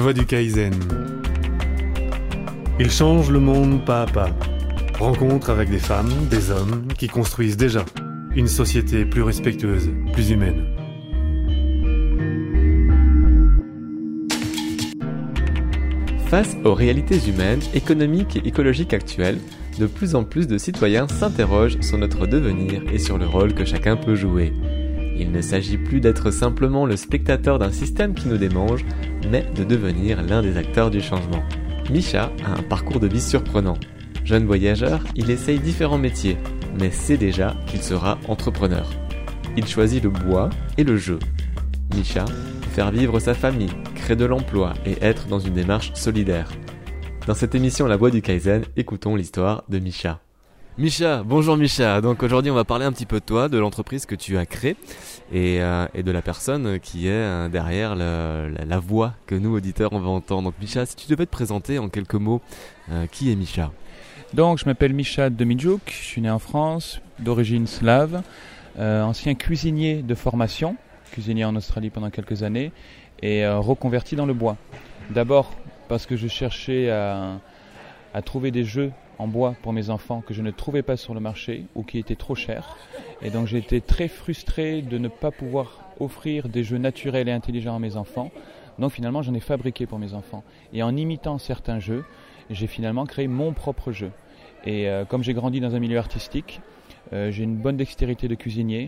voie du Kaizen. Il change le monde pas à pas. Rencontre avec des femmes, des hommes qui construisent déjà une société plus respectueuse, plus humaine. Face aux réalités humaines, économiques et écologiques actuelles, de plus en plus de citoyens s'interrogent sur notre devenir et sur le rôle que chacun peut jouer. Il ne s'agit plus d'être simplement le spectateur d'un système qui nous démange, mais de devenir l'un des acteurs du changement. Misha a un parcours de vie surprenant. Jeune voyageur, il essaye différents métiers, mais sait déjà qu'il sera entrepreneur. Il choisit le bois et le jeu. Misha, faire vivre sa famille, créer de l'emploi et être dans une démarche solidaire. Dans cette émission La Voie du Kaizen, écoutons l'histoire de Misha. Misha, bonjour Misha. Donc aujourd'hui on va parler un petit peu de toi, de l'entreprise que tu as créée et de la personne qui est derrière la voix que nous auditeurs on va entendre. Donc Misha, si tu devais te présenter en quelques mots, qui est Misha ? Donc je m'appelle Misha Demidjouk, je suis né en France, d'origine slave, ancien cuisinier de formation, cuisinier en Australie pendant quelques années et reconverti dans le bois. D'abord parce que je cherchais à trouver des jeux en bois pour mes enfants que je ne trouvais pas sur le marché ou qui étaient trop chers. Et donc j'ai été très frustré de ne pas pouvoir offrir des jeux naturels et intelligents à mes enfants. Donc finalement j'en ai fabriqué pour mes enfants. Et en imitant certains jeux, j'ai finalement créé mon propre jeu. Et comme j'ai grandi dans un milieu artistique, j'ai une bonne dextérité de cuisinier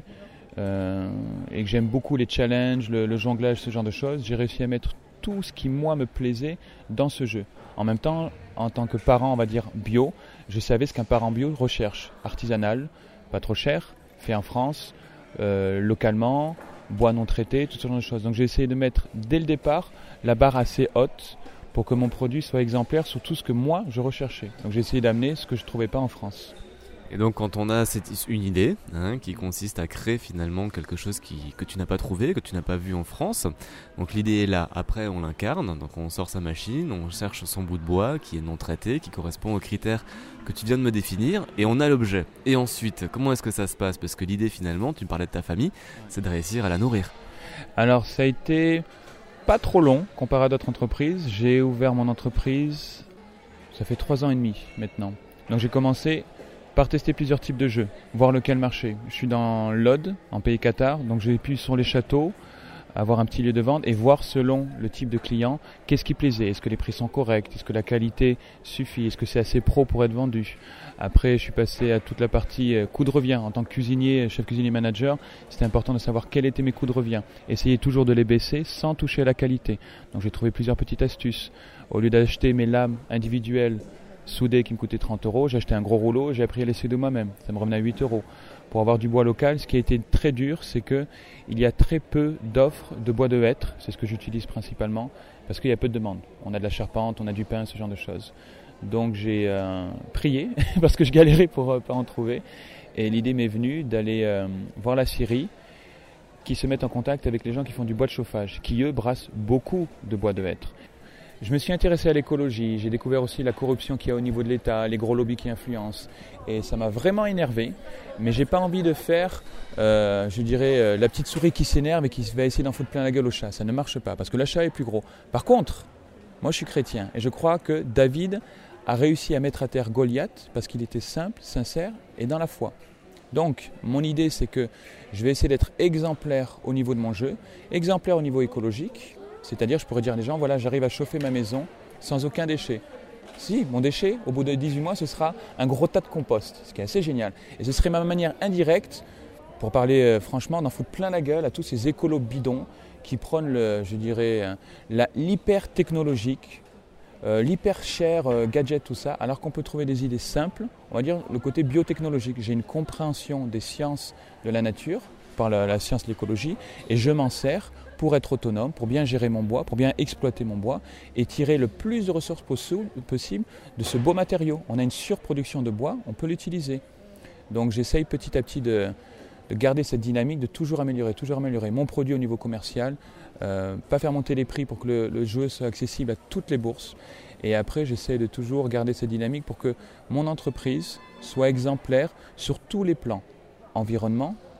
et que j'aime beaucoup les challenges, le jonglage, ce genre de choses, j'ai réussi à mettre tout ce qui, moi, me plaisait dans ce jeu. En même temps, en tant que parent, on va dire bio, je savais ce qu'un parent bio recherche. Artisanal, pas trop cher, fait en France, localement, bois non traité, tout ce genre de choses. Donc j'ai essayé de mettre, dès le départ, la barre assez haute pour que mon produit soit exemplaire sur tout ce que moi, je recherchais. Donc j'ai essayé d'amener ce que je ne trouvais pas en France. Et donc quand on a une idée qui consiste à créer finalement quelque chose que tu n'as pas trouvé, que tu n'as pas vu en France, donc l'idée est là, après on l'incarne, donc on sort sa machine, on cherche son bout de bois qui est non traité, qui correspond aux critères que tu viens de me définir, et on a l'objet. Et ensuite, comment est-ce que ça se passe ? Parce que l'idée finalement, tu me parlais de ta famille, c'est de réussir à la nourrir. Alors ça a été pas trop long comparé à d'autres entreprises. J'ai ouvert mon entreprise, ça fait 3 ans et demi maintenant. Donc j'ai commencé par tester plusieurs types de jeux, voir lequel marchait. Je suis dans l'Aude, en pays Qatar, donc j'ai pu sur les châteaux avoir un petit lieu de vente et voir selon le type de client qu'est-ce qui plaisait. Est-ce que les prix sont corrects ? Est-ce que la qualité suffit ? Est-ce que c'est assez pro pour être vendu ? Après, je suis passé à toute la partie coût de revient. En tant que cuisinier, chef cuisinier manager, c'était important de savoir quels étaient mes coûts de revient. Essayer toujours de les baisser sans toucher à la qualité. Donc j'ai trouvé plusieurs petites astuces. Au lieu d'acheter mes lames individuelles soudé qui me coûtait 30 €, j'ai acheté un gros rouleau, j'ai appris à les souder moi-même. Ça me revenait à 8 €. Pour avoir du bois local, ce qui a été très dur, c'est qu'il y a très peu d'offres de bois de hêtre. C'est ce que j'utilise principalement, parce qu'il y a peu de demandes. On a de la charpente, on a du pin, ce genre de choses. Donc j'ai prié, parce que je galérais pour pas en trouver. Et l'idée m'est venue d'aller voir la scierie, qui se met en contact avec les gens qui font du bois de chauffage, qui eux brassent beaucoup de bois de hêtre. Je me suis intéressé à l'écologie, j'ai découvert aussi la corruption qu'il y a au niveau de l'État, les gros lobbies qui influencent. Et ça m'a vraiment énervé, mais j'ai pas envie de faire, la petite souris qui s'énerve et qui va essayer d'en foutre plein la gueule au chat. Ça ne marche pas, parce que le chat est plus gros. Par contre, moi je suis chrétien, et je crois que David a réussi à mettre à terre Goliath, parce qu'il était simple, sincère et dans la foi. Donc, mon idée c'est que je vais essayer d'être exemplaire au niveau de mon jeu, exemplaire au niveau écologique. C'est-à-dire, je pourrais dire à des gens, voilà, j'arrive à chauffer ma maison sans aucun déchet. Si, mon déchet, au bout de 18 mois, ce sera un gros tas de compost, ce qui est assez génial. Et ce serait ma manière indirecte, pour parler franchement, d'en foutre plein la gueule à tous ces écolos bidons qui prônent, l'hyper technologique, l'hyper cher gadget, tout ça, alors qu'on peut trouver des idées simples, on va dire le côté biotechnologique. J'ai une compréhension des sciences de la nature, par la science de l'écologie, et je m'en sers pour être autonome, pour bien gérer mon bois, pour bien exploiter mon bois et tirer le plus de ressources possible de ce beau matériau. On a une surproduction de bois, on peut l'utiliser. Donc j'essaye petit à petit de garder cette dynamique, de toujours améliorer mon produit au niveau commercial, pas faire monter les prix pour que le jeu soit accessible à toutes les bourses. Et après, j'essaie de toujours garder cette dynamique pour que mon entreprise soit exemplaire sur tous les plans. Environnement,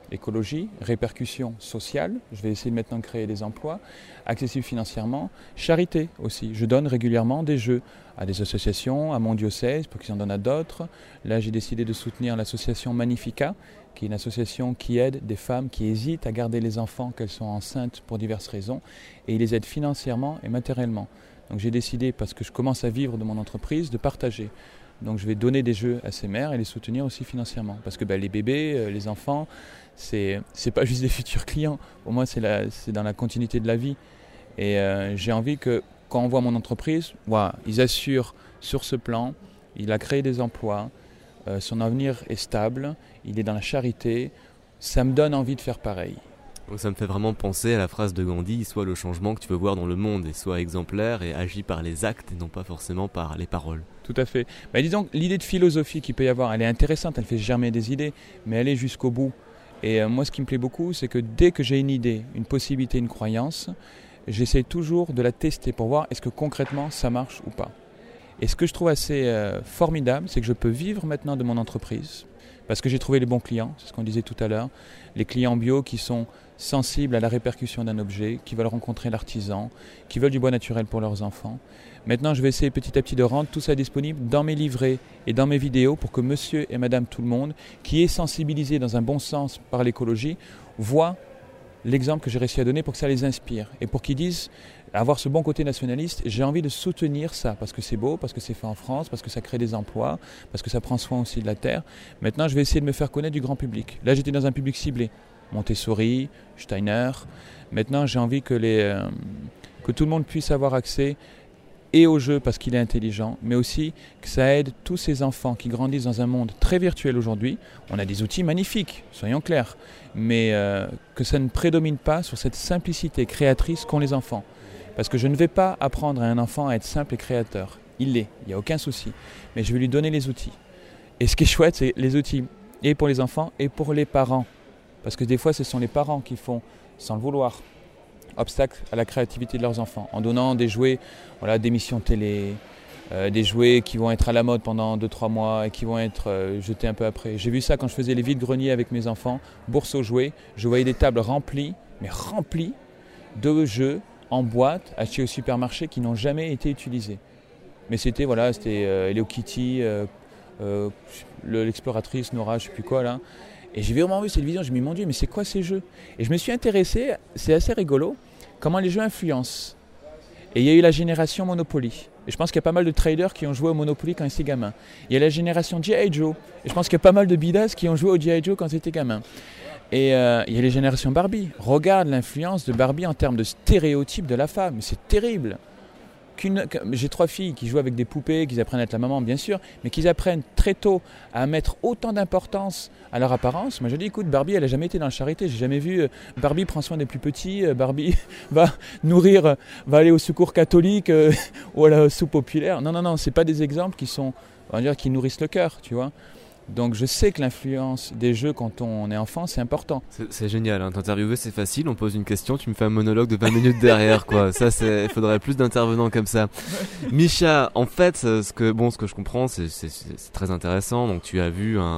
écologie, répercussions sociales, je vais essayer maintenant de créer des emplois, accessibles financièrement, charité aussi. Je donne régulièrement des jeux à des associations, à mon diocèse, pour qu'ils en donnent à d'autres. Là, j'ai décidé de soutenir l'association Magnifica, qui est une association qui aide des femmes qui hésitent à garder les enfants qu'elles sont enceintes pour diverses raisons, et ils les aident financièrement et matériellement. Donc j'ai décidé, parce que je commence à vivre de mon entreprise, de partager. Donc je vais donner des jeux à ces mères et les soutenir aussi financièrement. Parce que les bébés, les enfants, c'est pas juste des futurs clients. Pour moi, c'est dans la continuité de la vie. Et j'ai envie que quand on voit mon entreprise, ils assurent sur ce plan, il a créé des emplois, son avenir est stable, il est dans la charité. Ça me donne envie de faire pareil. Donc ça me fait vraiment penser à la phrase de Gandhi, sois le changement que tu veux voir dans le monde et sois exemplaire et agis par les actes et non pas forcément par les paroles. Tout à fait. Disons que l'idée de philosophie qu'il peut y avoir, elle est intéressante, elle fait germer des idées, mais elle est jusqu'au bout. Et moi, ce qui me plaît beaucoup, c'est que dès que j'ai une idée, une possibilité, une croyance, j'essaie toujours de la tester pour voir est-ce que concrètement ça marche ou pas. Et ce que je trouve assez formidable, c'est que je peux vivre maintenant de mon entreprise, parce que j'ai trouvé les bons clients, c'est ce qu'on disait tout à l'heure, les clients bio qui sont sensibles à la répercussion d'un objet, qui veulent rencontrer l'artisan, qui veulent du bois naturel pour leurs enfants. Maintenant, je vais essayer petit à petit de rendre tout ça disponible dans mes livrets et dans mes vidéos pour que monsieur et madame tout le monde, qui est sensibilisé dans un bon sens par l'écologie, voient l'exemple que j'ai réussi à donner pour que ça les inspire et pour qu'ils disent, avoir ce bon côté nationaliste, j'ai envie de soutenir ça parce que c'est beau, parce que c'est fait en France, parce que ça crée des emplois, parce que ça prend soin aussi de la terre. Maintenant, je vais essayer de me faire connaître du grand public. Là, j'étais dans un public ciblé. Montessori, Steiner. Maintenant, j'ai envie que tout le monde puisse avoir accès et au jeu parce qu'il est intelligent, mais aussi que ça aide tous ces enfants qui grandissent dans un monde très virtuel aujourd'hui. On a des outils magnifiques, soyons clairs, mais que ça ne prédomine pas sur cette simplicité créatrice qu'ont les enfants. Parce que je ne vais pas apprendre à un enfant à être simple et créateur. Il l'est, il n'y a aucun souci. Mais je vais lui donner les outils. Et ce qui est chouette, c'est les outils, et pour les enfants et pour les parents. Parce que des fois, ce sont les parents qui font, sans le vouloir, obstacle à la créativité de leurs enfants. En donnant des jouets, d'émissions télé, des jouets qui vont être à la mode pendant 2-3 mois et qui vont être jetés un peu après. J'ai vu ça quand je faisais les vides-greniers avec mes enfants, bourse aux jouets. Je voyais des tables remplies de jeux en boîte, achetés au supermarché, qui n'ont jamais été utilisés. Mais c'était Hello Kitty, l'exploratrice, Nora, je ne sais plus quoi là. Et j'ai vraiment vu cette vision, je me suis dit, mon Dieu, mais c'est quoi ces jeux ? Et je me suis intéressé, c'est assez rigolo, comment les jeux influencent. Et il y a eu la génération Monopoly. Et je pense qu'il y a pas mal de traders qui ont joué au Monopoly quand ils étaient gamins. Il y a la génération G.I. Joe. Et je pense qu'il y a pas mal de bidas qui ont joué au G.I. Joe quand ils étaient gamins. Et il y a les générations Barbie. Regarde l'influence de Barbie en termes de stéréotypes de la femme. C'est terrible. J'ai 3 filles qui jouent avec des poupées, qui apprennent à être la maman, bien sûr, mais qui apprennent très tôt à mettre autant d'importance à leur apparence. Moi, je dis, écoute, Barbie, elle n'a jamais été dans la charité. J'ai jamais vu Barbie prend soin des plus petits. Barbie va aller au secours catholique ou à la soupe populaire. Non, c'est pas des exemples qui nourrissent le cœur, tu vois. Donc je sais que l'influence des jeux quand on est enfant, c'est important. C'est génial, hein. T'interviewer c'est facile, on pose une question, tu me fais un monologue de 20 minutes derrière, quoi. Ça, il faudrait plus d'intervenants comme ça. Misha, en fait, ce que je comprends, c'est très intéressant. Donc tu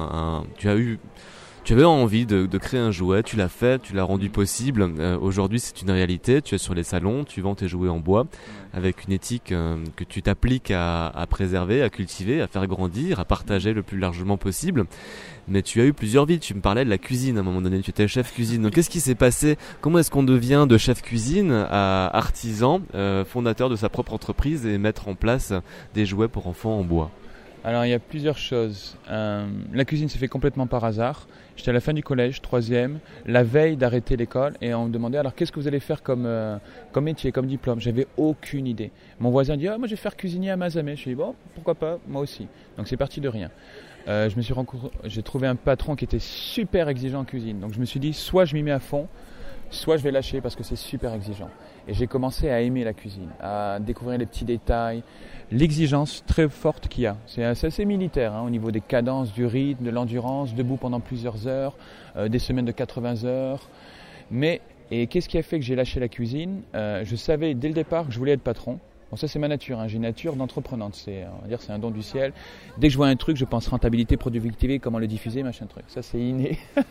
avais envie de créer un jouet, tu l'as fait, tu l'as rendu possible. Aujourd'hui, c'est une réalité. Tu es sur les salons, tu vends tes jouets en bois avec une éthique que tu t'appliques à préserver, à cultiver, à faire grandir, à partager le plus largement possible. Mais tu as eu plusieurs vies. Tu me parlais de la cuisine à un moment donné. Tu étais chef cuisine. Donc, qu'est-ce qui s'est passé ? Comment est-ce qu'on devient de chef cuisine à artisan, fondateur de sa propre entreprise et mettre en place des jouets pour enfants en bois ? Alors, il y a plusieurs choses. La cuisine s'est fait complètement par hasard. J'étais à la fin du collège, 3e, la veille d'arrêter l'école, et on me demandait alors qu'est-ce que vous allez faire comme métier, comme diplôme. J'avais aucune idée. Mon voisin dit moi je vais faire cuisinier à Mazamet. Je lui ai dit bon, pourquoi pas, moi aussi. Donc c'est parti de rien. J'ai trouvé un patron qui était super exigeant en cuisine. Donc je me suis dit soit je m'y mets à fond, soit je vais lâcher parce que c'est super exigeant. Et j'ai commencé à aimer la cuisine, à découvrir les petits détails, l'exigence très forte qu'il y a. C'est assez militaire au niveau des cadences, du rythme, de l'endurance, debout pendant plusieurs heures, des semaines de 80 heures. Et qu'est-ce qui a fait que j'ai lâché la cuisine ? Je savais dès le départ que je voulais être patron. Bon, ça c'est ma nature, j'ai une nature d'entreprenante, c'est un don du ciel. Dès que je vois un truc, je pense rentabilité, productivité, comment le diffuser, machin truc. Ça c'est inné.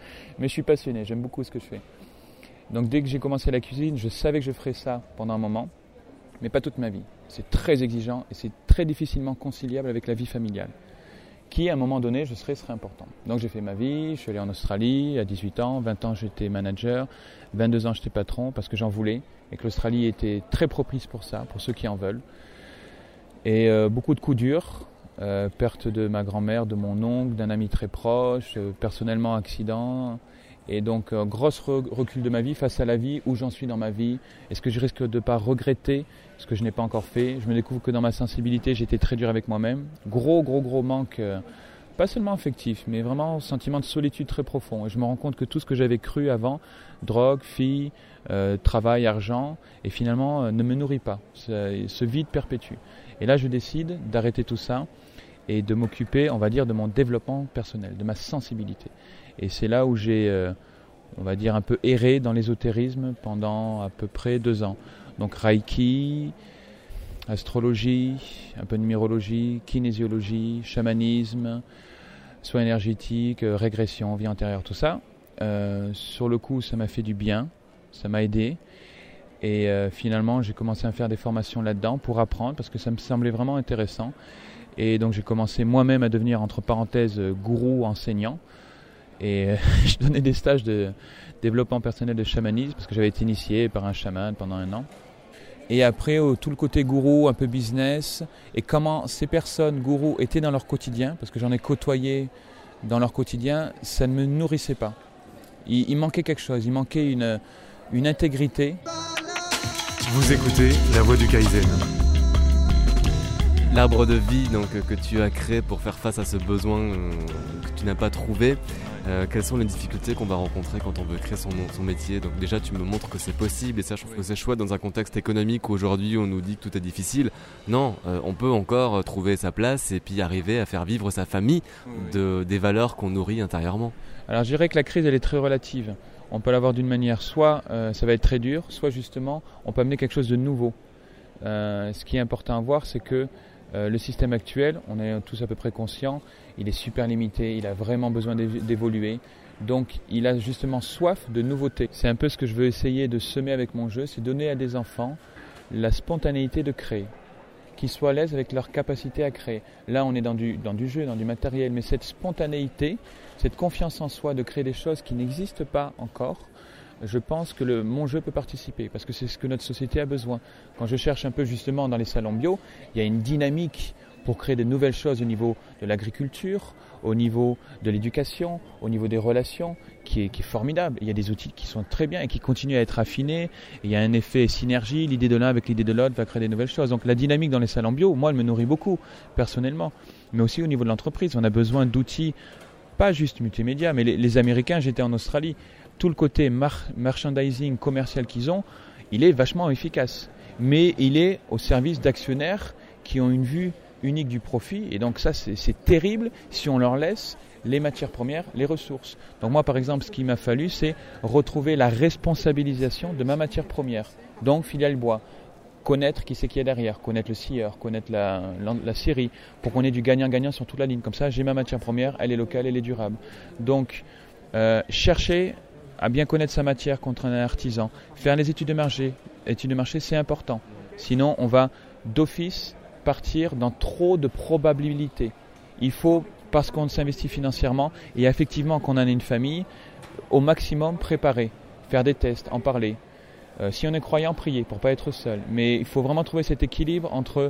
Mais je suis passionné, j'aime beaucoup ce que je fais. Donc dès que j'ai commencé la cuisine, je savais que je ferais ça pendant un moment, mais pas toute ma vie. C'est très exigeant et c'est très difficilement conciliable avec la vie familiale, qui à un moment donné, serait important. Donc j'ai fait ma vie, je suis allé en Australie à 18 ans, 20 ans j'étais manager, 22 ans j'étais patron parce que j'en voulais et que l'Australie était très propice pour ça, pour ceux qui en veulent. Et beaucoup de coups durs, perte de ma grand-mère, de mon oncle, d'un ami très proche, personnellement accident. Et donc, gros recul de ma vie face à la vie, où j'en suis dans ma vie. Est-ce que je risque de ne pas regretter ce que je n'ai pas encore fait? Je me découvre que dans ma sensibilité, j'étais très dur avec moi-même. Gros manque, pas seulement affectif, mais vraiment sentiment de solitude très profond. Et je me rends compte que tout ce que j'avais cru avant, drogue, filles, travail, argent, et finalement ne me nourrit pas. Ce vide perpétue. Et là, je décide d'arrêter tout ça et de m'occuper, on va dire, de mon développement personnel, de ma sensibilité. Et c'est là où j'ai, on va dire, un peu erré dans l'ésotérisme pendant à peu près 2 ans. Donc Reiki, astrologie, un peu de numérologie, kinésiologie, chamanisme, soins énergétiques, régression, vie antérieure, tout ça. Sur le coup, ça m'a fait du bien, ça m'a aidé. Et finalement, j'ai commencé à faire des formations là-dedans pour apprendre parce que ça me semblait vraiment intéressant. Et donc j'ai commencé moi-même à devenir, entre parenthèses, gourou enseignant. Et je donnais des stages de développement personnel de chamanisme parce que j'avais été initié par un chaman pendant 1 an. Et après, tout le côté gourou, un peu business, et comment ces personnes gourous étaient dans leur quotidien, parce que j'en ai côtoyé dans leur quotidien, ça ne me nourrissait pas. Il manquait quelque chose, il manquait une intégrité. Vous écoutez La Voix du Kaizen. L'arbre de vie donc, que tu as créé pour faire face à ce besoin que tu n'as pas trouvé, quelles sont les difficultés qu'on va rencontrer quand on veut créer son métier? Donc déjà tu me montres que c'est possible et ça je trouve que c'est chouette dans un contexte économique où aujourd'hui on nous dit que tout est difficile. Non, on peut encore trouver sa place et puis arriver à faire vivre sa famille des valeurs qu'on nourrit intérieurement. Alors je dirais que la crise elle est très relative. On peut l'avoir d'une manière, soit ça va être très dur, soit justement on peut amener quelque chose de nouveau. Ce qui est important à voir, c'est que le système actuel, on est tous à peu près conscients, il est super limité, il a vraiment besoin d'évoluer. Donc il a justement soif de nouveautés. C'est un peu ce que je veux essayer de semer avec mon jeu, c'est donner à des enfants la spontanéité de créer, qu'ils soient à l'aise avec leur capacité à créer. Là on est dans du jeu, dans du matériel, mais cette spontanéité, cette confiance en soi de créer des choses qui n'existent pas encore, je pense que mon jeu peut participer parce que c'est ce que notre société a besoin. Quand je cherche un peu justement dans les salons bio, il y a une dynamique pour créer de nouvelles choses au niveau de l'agriculture, au niveau de l'éducation, au niveau des relations, qui est formidable. Il y a des outils qui sont très bien et qui continuent à être affinés. Et il y a un effet synergie, l'idée de l'un avec l'idée de l'autre va créer des nouvelles choses. Donc la dynamique dans les salons bio, moi, elle me nourrit beaucoup, personnellement. Mais aussi au niveau de l'entreprise, on a besoin d'outils, pas juste multimédia, mais les Américains, j'étais en Australie, tout le côté merchandising commercial qu'ils ont, il est vachement efficace. Mais il est au service d'actionnaires qui ont une vue unique du profit. Et donc ça, c'est terrible si on leur laisse les matières premières, les ressources. Donc moi, par exemple, ce qu'il m'a fallu, c'est retrouver la responsabilisation de ma matière première. Donc filiale bois. Connaître qui c'est qui est derrière, connaître le scieur, connaître la scierie, pour qu'on ait du gagnant-gagnant sur toute la ligne. Comme ça, j'ai ma matière première, elle est locale, elle est durable. Donc, chercher à bien connaître sa matière contre un artisan, faire les études de marché. Études de marché, c'est important. Sinon, on va d'office partir dans trop de probabilités. Il faut, parce qu'on s'investit financièrement, et effectivement qu'on en a une famille, au maximum préparer, faire des tests, en parler. Si on est croyant, prier pour ne pas être seul. Mais il faut vraiment trouver cet équilibre entre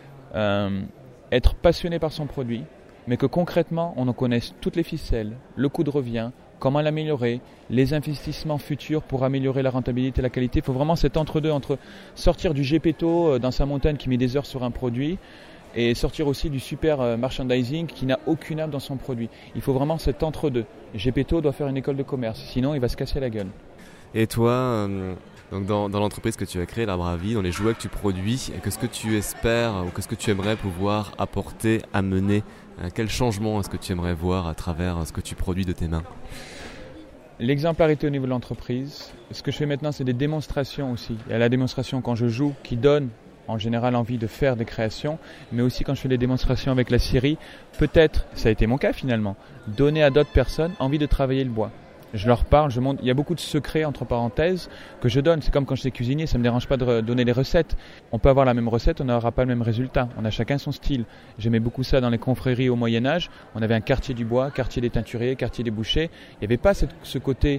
être passionné par son produit, mais que concrètement, on en connaisse toutes les ficelles, le coût de revient, comment l'améliorer, les investissements futurs pour améliorer la rentabilité et la qualité. Il faut vraiment cet entre-deux, entre sortir du gépéto dans sa montagne qui met des heures sur un produit et sortir aussi du super merchandising qui n'a aucune âme dans son produit. Il faut vraiment cet entre-deux. Gépéto doit faire une école de commerce, sinon il va se casser la gueule. Et toi, donc dans l'entreprise que tu as créée, l'Arbre à Vie, dans les jouets que tu produis, qu'est-ce que tu espères ou qu'est-ce que tu aimerais pouvoir apporter, amener? Quel changement est-ce que tu aimerais voir à travers ce que tu produis de tes mains? L'exemplarité au niveau de l'entreprise. Ce que je fais maintenant, c'est des démonstrations aussi. Il y a la démonstration quand je joue qui donne en général envie de faire des créations, mais aussi quand je fais les démonstrations avec la scierie, peut-être, ça a été mon cas finalement, donner à d'autres personnes envie de travailler le bois. Je leur parle, je montre. Il y a beaucoup de secrets, entre parenthèses, que je donne. C'est comme quand j'étais cuisinier, ça ne me dérange pas de donner les recettes. On peut avoir la même recette, on n'aura pas le même résultat. On a chacun son style. J'aimais beaucoup ça dans les confréries au Moyen-Âge. On avait un quartier du bois, quartier des teinturiers, quartier des bouchers. Il n'y avait pas ce côté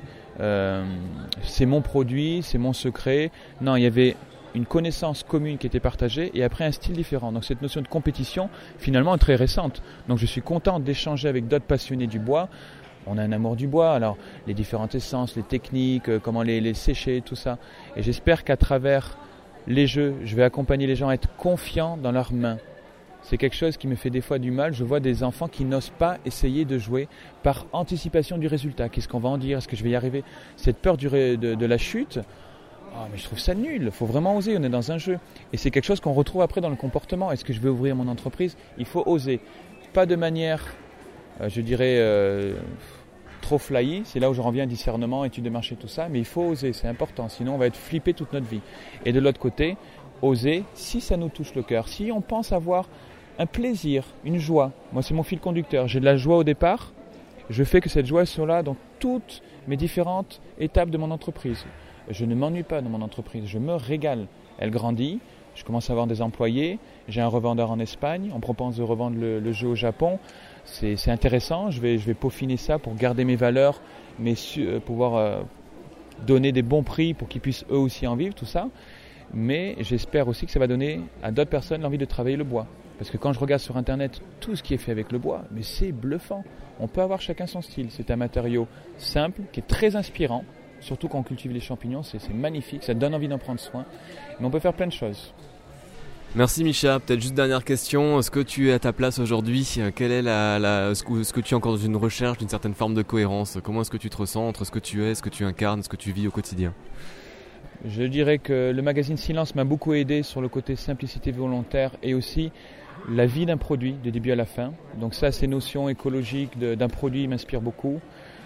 c'est mon produit, c'est mon secret. Non, il y avait une connaissance commune qui était partagée et après un style différent. Donc cette notion de compétition, finalement, est très récente. Donc je suis content d'échanger avec d'autres passionnés du bois. On a un amour du bois, alors les différentes essences, les techniques, comment les sécher, tout ça. Et j'espère qu'à travers les jeux, je vais accompagner les gens à être confiants dans leurs mains. C'est quelque chose qui me fait des fois du mal. Je vois des enfants qui n'osent pas essayer de jouer par anticipation du résultat. Qu'est-ce qu'on va en dire? Est-ce que je vais y arriver? Cette peur de la chute, mais je trouve ça nul. Il faut vraiment oser, on est dans un jeu. Et c'est quelque chose qu'on retrouve après dans le comportement. Est-ce que je vais ouvrir mon entreprise? Il faut oser. Pas de manière, je dirais, trop flyy. C'est là où je reviens, discernement, étude de marché, tout ça. Mais il faut oser, c'est important. Sinon, on va être flippé toute notre vie. Et de l'autre côté, oser si ça nous touche le cœur. Si on pense avoir un plaisir, une joie. Moi, c'est mon fil conducteur. J'ai de la joie au départ. Je fais que cette joie soit là dans toutes mes différentes étapes de mon entreprise. Je ne m'ennuie pas dans mon entreprise. Je me régale. Elle grandit. Je commence à avoir des employés. J'ai un revendeur en Espagne. On me propose de revendre le jeu au Japon. C'est intéressant. Je vais peaufiner ça pour garder mes valeurs, mais pouvoir donner des bons prix pour qu'ils puissent eux aussi en vivre, tout ça. Mais j'espère aussi que ça va donner à d'autres personnes l'envie de travailler le bois. Parce que quand je regarde sur Internet tout ce qui est fait avec le bois, mais c'est bluffant. On peut avoir chacun son style. C'est un matériau simple, qui est très inspirant. Surtout quand on cultive les champignons, c'est magnifique. Ça donne envie d'en prendre soin. Mais on peut faire plein de choses. Merci Micha. Peut-être juste dernière question. Est-ce que tu es à ta place aujourd'hui? Quelle est est-ce que tu es encore dans une recherche d'une certaine forme de cohérence? Comment est-ce que tu te ressens entre ce que tu es, ce que tu incarnes, ce que tu vis au quotidien? Je dirais que le magazine Silence m'a beaucoup aidé sur le côté simplicité volontaire et aussi la vie d'un produit, du début à la fin. Donc ça, ces notions écologiques d'un produit m'inspirent beaucoup.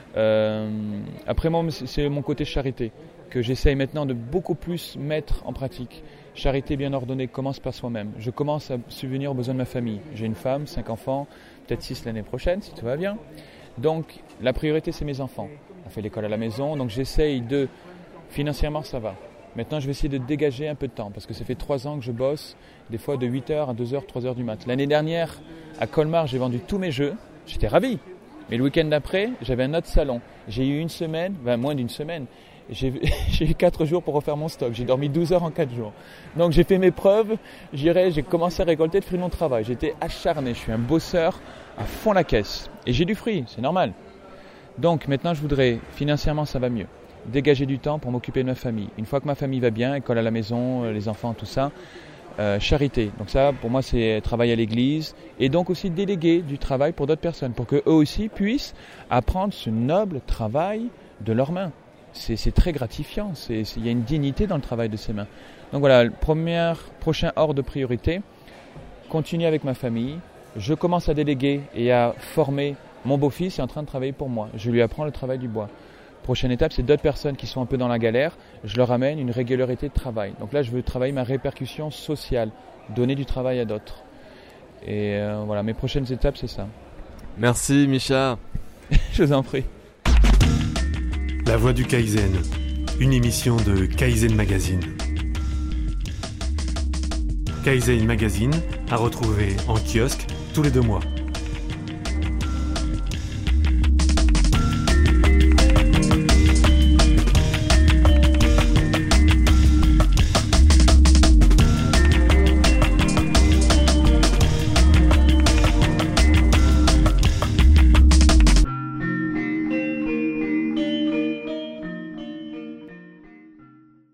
Après moi, c'est mon côté charité que j'essaye maintenant de beaucoup plus mettre en pratique. Charité bien ordonnée commence par soi-même. Je commence à subvenir aux besoins de ma famille. J'ai une femme, 5 enfants, peut-être 6 l'année prochaine si tout va bien. Donc la priorité, c'est mes enfants. On fait l'école à la maison, donc j'essaye de... Financièrement, ça va. Maintenant, je vais essayer de dégager un peu de temps parce que ça fait 3 ans que je bosse, des fois de 8h à 2h, 3h du mat. L'année dernière, à Colmar, j'ai vendu tous mes jeux. J'étais ravi. Mais le week-end d'après, j'avais un autre salon. J'ai eu une semaine, moins d'une semaine. J'ai eu 4 jours pour refaire mon stock. J'ai dormi 12 heures en 4 jours. Donc j'ai fait mes preuves. J'ai commencé à récolter le fruit de mon travail. J'étais acharné. Je suis un bosseur à fond la caisse. Et j'ai du fruit, c'est normal. Donc maintenant, je voudrais, financièrement, ça va mieux. Dégager du temps pour m'occuper de ma famille. Une fois que ma famille va bien, école à la maison, les enfants, tout ça, charité. Donc ça, pour moi, c'est travail à l'église et donc aussi déléguer du travail pour d'autres personnes, pour qu'eux aussi puissent apprendre ce noble travail de leurs mains. C'est très gratifiant, il y a une dignité dans le travail de ses mains. Donc voilà, le prochain ordre de priorité, continuer avec ma famille. Je commence à déléguer et à former. Mon beau-fils est en train de travailler pour moi. Je lui apprends le travail du bois. Prochaine étape, c'est d'autres personnes qui sont un peu dans la galère. Je leur amène une régularité de travail. Donc là, je veux travailler ma répercussion sociale, donner du travail à d'autres. Et voilà, mes prochaines étapes, c'est ça. Merci Micha. Je vous en prie. La Voix du Kaizen, une émission de Kaizen Magazine. Kaizen Magazine à retrouver en kiosque tous les 2 mois.